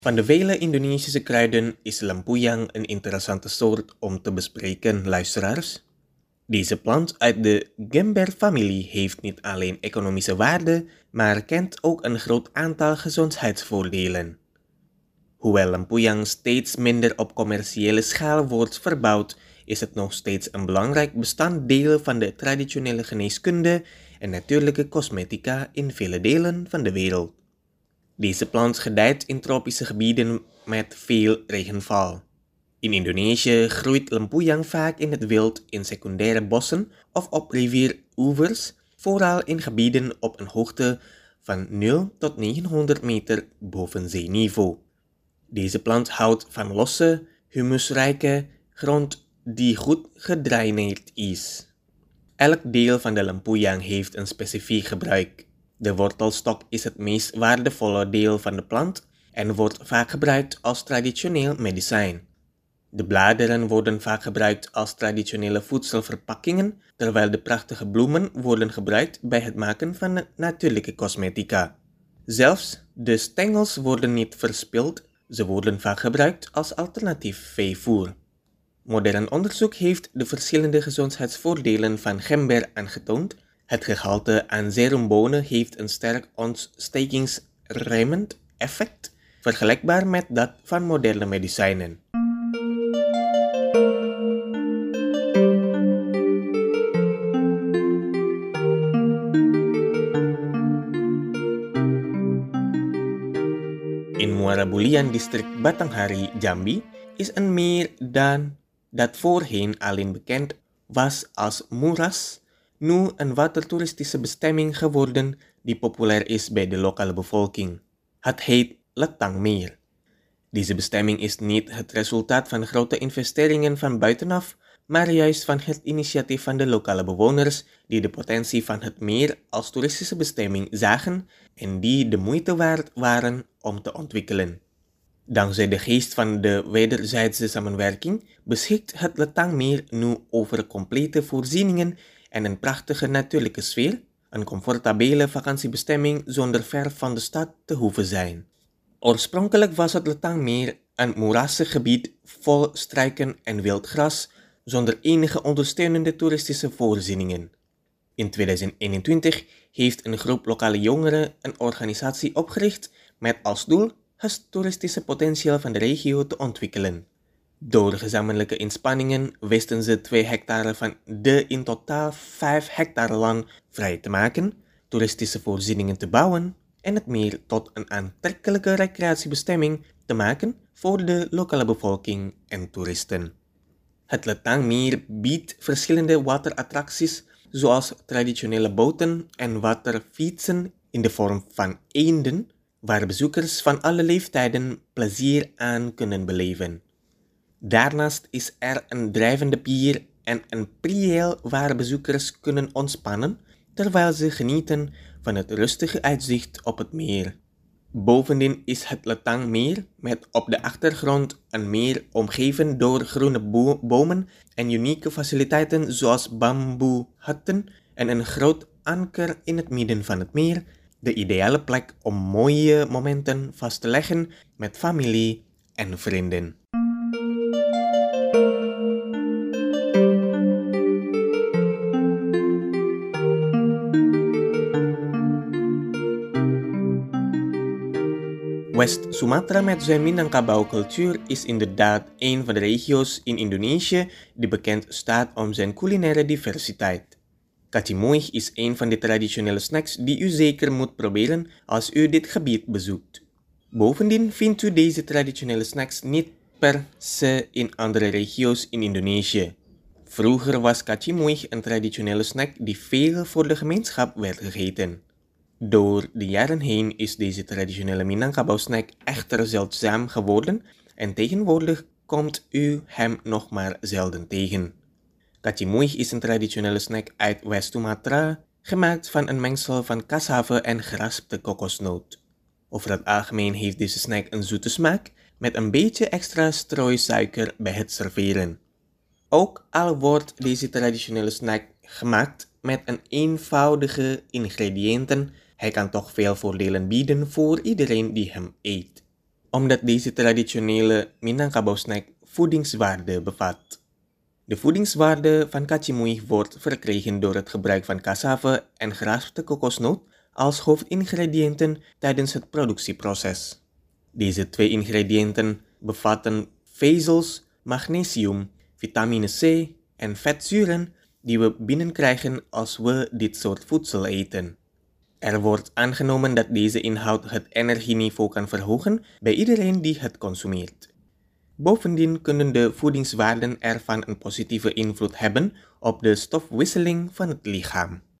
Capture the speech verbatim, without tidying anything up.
Van de vele Indonesische kruiden is lempoejang een interessante soort om te bespreken, luisteraars. Deze plant uit de gember-familie heeft niet alleen economische waarde, maar kent ook een groot aantal gezondheidsvoordelen. Hoewel lempoejang steeds minder op commerciële schaal wordt verbouwd, is het nog steeds een belangrijk bestanddeel van de traditionele geneeskunde en natuurlijke cosmetica in vele delen van de wereld. Deze plant gedijt in tropische gebieden met veel regenval. In Indonesië groeit lempoejang vaak in het wild in secundaire bossen of op rivieroevers, vooral in gebieden op een hoogte van nul tot negenhonderd meter boven zeeniveau. Deze plant houdt van losse, humusrijke grond die goed gedraineerd is. Elk deel van de lempoejang heeft een specifiek gebruik. De wortelstok is het meest waardevolle deel van de plant en wordt vaak gebruikt als traditioneel medicijn. De bladeren worden vaak gebruikt als traditionele voedselverpakkingen, terwijl de prachtige bloemen worden gebruikt bij het maken van natuurlijke cosmetica. Zelfs de stengels worden niet verspild, ze worden vaak gebruikt als alternatief veevoer. Modern onderzoek heeft de verschillende gezondheidsvoordelen van gember aangetoond. Het gehalte aan serumbonen heeft een sterk ontstekingsremmend effect, vergelijkbaar met dat van moderne medicijnen. In Muara Bulian, district Batanghari, Jambi, is een meer dan dat voorheen alleen bekend was als Muras, nu een watertoeristische bestemming geworden die populair is bij de lokale bevolking. Het heet Letangmeer. Deze bestemming is niet het resultaat van grote investeringen van buitenaf, maar juist van het initiatief van de lokale bewoners die de potentie van het meer als toeristische bestemming zagen en die de moeite waard waren om te ontwikkelen. Dankzij de geest van de wederzijdse samenwerking beschikt het Letangmeer nu over complete voorzieningen en een prachtige natuurlijke sfeer, een comfortabele vakantiebestemming zonder ver van de stad te hoeven zijn. Oorspronkelijk was het Letangmeer een moerassig gebied vol struiken en wildgras zonder enige ondersteunende toeristische voorzieningen. In tweeduizend eenentwintig heeft een groep lokale jongeren een organisatie opgericht met als doel het toeristische potentieel van de regio te ontwikkelen. Door gezamenlijke inspanningen wisten ze twee hectare van de in totaal vijf hectare land vrij te maken, toeristische voorzieningen te bouwen en het meer tot een aantrekkelijke recreatiebestemming te maken voor de lokale bevolking en toeristen. Het Letangmeer biedt verschillende waterattracties zoals traditionele boten en waterfietsen in de vorm van eenden, waar bezoekers van alle leeftijden plezier aan kunnen beleven. Daarnaast is er een drijvende pier en een priëel waar bezoekers kunnen ontspannen terwijl ze genieten van het rustige uitzicht op het meer. Bovendien is het Letangmeer met op de achtergrond een meer omgeven door groene bo- bomen en unieke faciliteiten zoals bamboehutten en een groot anker in het midden van het meer, de ideale plek om mooie momenten vast te leggen met familie en vrienden. West-Sumatra met zijn Minangkabau-cultuur is inderdaad een van de regio's in Indonesië die bekend staat om zijn culinaire diversiteit. Kacimui is een van de traditionele snacks die u zeker moet proberen als u dit gebied bezoekt. Bovendien vindt u deze traditionele snacks niet per se in andere regio's in Indonesië. Vroeger was kacimui een traditionele snack die veel voor de gemeenschap werd gegeten. Door de jaren heen is deze traditionele Minangkabau-snack echter zeldzaam geworden en tegenwoordig komt u hem nog maar zelden tegen. Kacimui is een traditionele snack uit West-Sumatra, gemaakt van een mengsel van kashave en geraspte kokosnoot. Over het algemeen heeft deze snack een zoete smaak met een beetje extra strooisuiker bij het serveren. Ook al wordt deze traditionele snack gemaakt met een eenvoudige ingrediënten, hij kan toch veel voordelen bieden voor iedereen die hem eet. omdat deze traditionele Minangkabau-snack voedingswaarde bevat. De voedingswaarde van kacimui wordt verkregen door het gebruik van cassave en geraspte kokosnoot als hoofdingrediënten tijdens het productieproces. Deze twee ingrediënten bevatten vezels, magnesium, vitamine C en vetzuren die we binnenkrijgen als we dit soort voedsel eten. Er wordt aangenomen dat deze inhoud het energieniveau kan verhogen bij iedereen die het consumeert. Bovendien kunnen de voedingswaarden ervan een positieve invloed hebben op de stofwisseling van het lichaam.